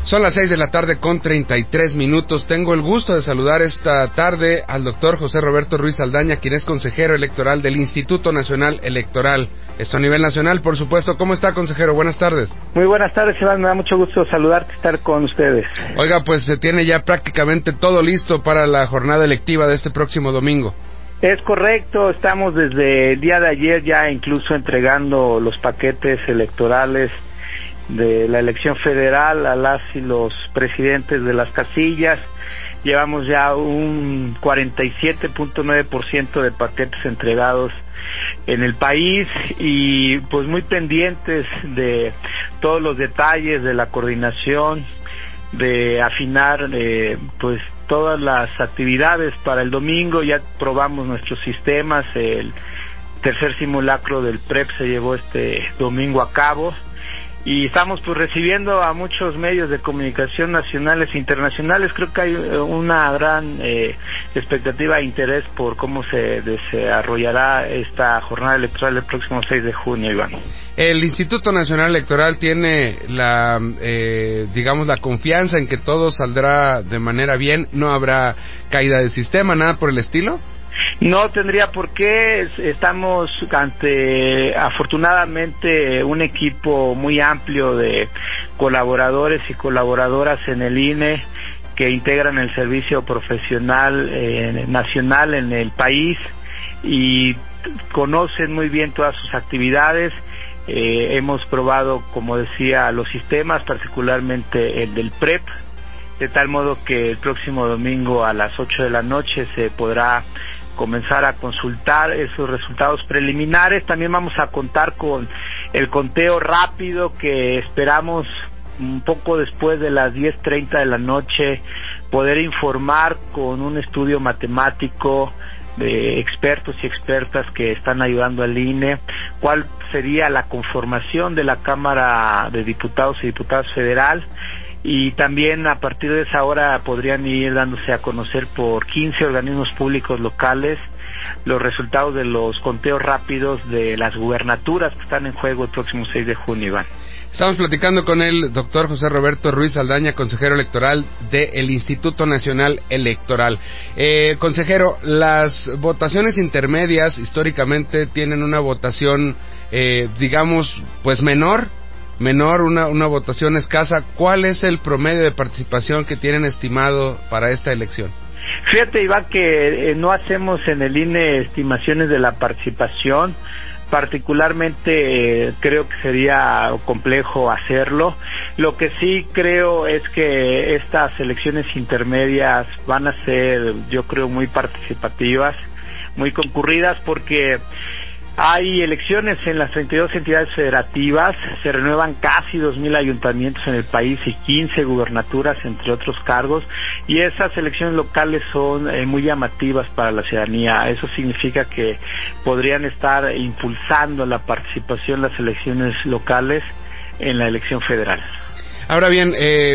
Son las 6 de la tarde con 33 minutos. Tengo el gusto de saludar esta tarde al doctor José Roberto Ruiz Saldaña, quien es consejero electoral del Instituto Nacional Electoral. Esto a nivel nacional, por supuesto. ¿Cómo está, consejero? Buenas tardes. Muy buenas tardes, Iván. Me da mucho gusto saludarte, estar con ustedes. Oiga, pues se tiene ya prácticamente todo listo para la jornada electiva de este próximo domingo. Es correcto, estamos desde el día de ayer ya incluso entregando los paquetes electorales de la elección federal a las y los presidentes de las casillas. Llevamos ya un 47.9% de paquetes entregados en el país y pues muy pendientes de todos los detalles de la coordinación, de afinar pues todas las actividades para el domingo. Ya probamos nuestros sistemas, el tercer simulacro del PREP se llevó este domingo a cabo y estamos pues recibiendo a muchos medios de comunicación nacionales e internacionales. Creo que hay una gran expectativa e interés por cómo se desarrollará esta jornada electoral el próximo 6 de junio, Iván. El Instituto Nacional Electoral tiene la confianza en que todo saldrá de manera bien, no habrá caída del sistema, nada por el estilo. No tendría por qué. Estamos ante, afortunadamente, un equipo muy amplio de colaboradores y colaboradoras en el INE que integran el servicio profesional nacional en el país y conocen muy bien todas sus actividades. Hemos probado, como decía, los sistemas, particularmente el del PREP, de tal modo que el próximo domingo a las 8 de la noche se podrá comenzar a consultar esos resultados preliminares. También vamos a contar con el conteo rápido que esperamos un poco después de las 10:30 de la noche poder informar con un estudio matemático de expertos y expertas que están ayudando al INE cuál sería la conformación de la Cámara de Diputados y Diputadas Federal. Y también a partir de esa hora podrían ir dándose a conocer por 15 organismos públicos locales los resultados de los conteos rápidos de las gubernaturas que están en juego el próximo 6 de junio, Iván. Estamos platicando con el doctor José Roberto Ruiz Saldaña, consejero electoral del Instituto Nacional Electoral. Consejero, las votaciones intermedias históricamente tienen una votación, pues menor, una votación escasa. ¿Cuál es el promedio de participación que tienen estimado para esta elección? Fíjate, Iván, que no hacemos en el INE estimaciones de la participación. Particularmente creo que sería complejo hacerlo. Lo que sí creo es que estas elecciones intermedias van a ser, yo creo, muy participativas, muy concurridas, porque hay elecciones en las 32 entidades federativas, se renuevan casi 2,000 ayuntamientos en el país y 15 gubernaturas, entre otros cargos, y esas elecciones locales son muy llamativas para la ciudadanía. Eso significa que podrían estar impulsando la participación de las elecciones locales en la elección federal. Ahora bien,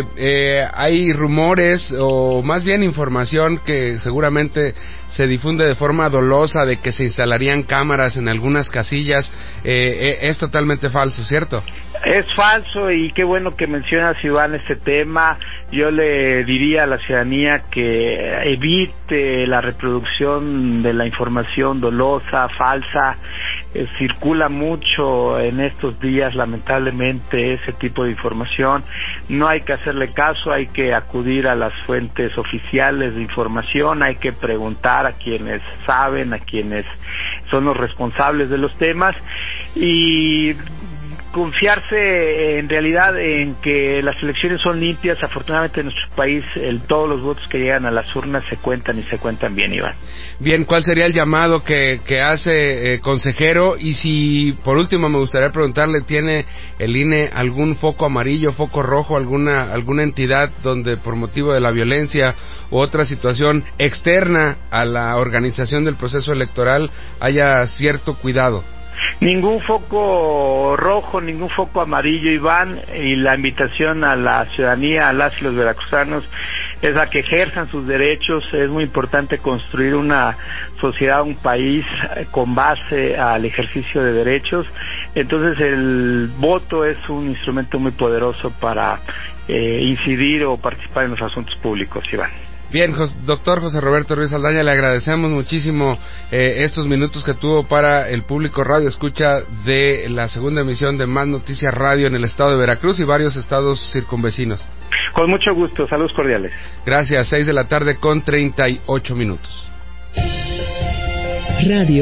hay rumores o más bien información que seguramente se difunde de forma dolosa de que se instalarían cámaras en algunas casillas. Es totalmente falso, ¿cierto? Es falso, y qué bueno que mencionas, Iván, este tema. Yo le diría a la ciudadanía que evite la reproducción de la información dolosa, falsa. Circula mucho en estos días, lamentablemente, ese tipo de información. No hay que hacerle caso, hay que acudir a las fuentes oficiales de información, hay que preguntar a quienes saben, a quienes son los responsables de los temas, y confiarse en realidad en que las elecciones son limpias. Afortunadamente en nuestro país todos los votos que llegan a las urnas se cuentan y se cuentan bien, Iván. Bien, ¿cuál sería el llamado que hace consejero? Y si por último me gustaría preguntarle, ¿tiene el INE algún foco amarillo, foco rojo, alguna entidad donde por motivo de la violencia u otra situación externa a la organización del proceso electoral haya cierto cuidado? Ningún foco rojo, ningún foco amarillo, Iván, y la invitación a la ciudadanía, a las y los veracruzanos, es a que ejerzan sus derechos. Es muy importante construir una sociedad, un país con base al ejercicio de derechos. Entonces el voto es un instrumento muy poderoso para incidir o participar en los asuntos públicos, Iván. Bien, doctor José Roberto Ruiz Saldaña, le agradecemos muchísimo estos minutos que tuvo para el público radio escucha de la segunda emisión de Más Noticias Radio en el estado de Veracruz y varios estados circunvecinos. Con mucho gusto, saludos cordiales. Gracias, 6:38 p.m. Radio